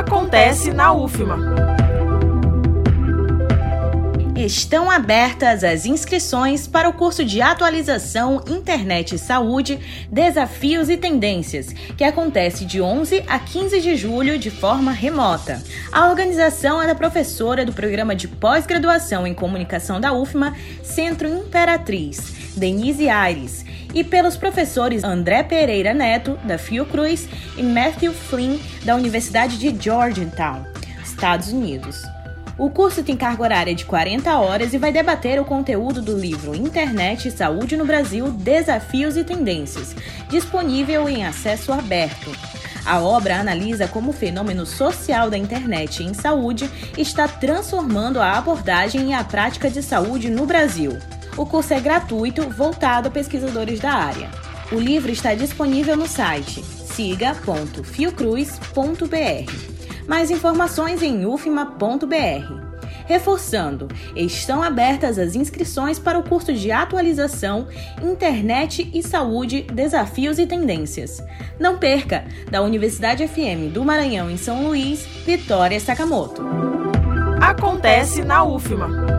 Acontece na UFMA. Estão abertas as inscrições para o curso de atualização Internet e Saúde, Desafios e Tendências, que acontece de 11 a 15 de julho de forma remota. A organização é da professora do Programa de Pós-Graduação em Comunicação da UFMA, Centro Imperatriz, Denise Aires, e pelos professores André Pereira Neto, da Fiocruz, e Matthew Flynn, da Universidade de Georgetown, Estados Unidos. O curso tem carga horária de 40 horas e vai debater o conteúdo do livro Internet e Saúde no Brasil, Desafios e Tendências, disponível em acesso aberto. A obra analisa como o fenômeno social da internet em saúde está transformando a abordagem e a prática de saúde no Brasil. O curso é gratuito, voltado a pesquisadores da área. O livro está disponível no site siga.fiocruz.br. Mais informações em ufma.br. Reforçando, estão abertas as inscrições para o curso de atualização Internet e Saúde, Desafios e Tendências. Não perca! Da Universidade FM do Maranhão em São Luís, Vitória Sakamoto. Acontece na UFMA.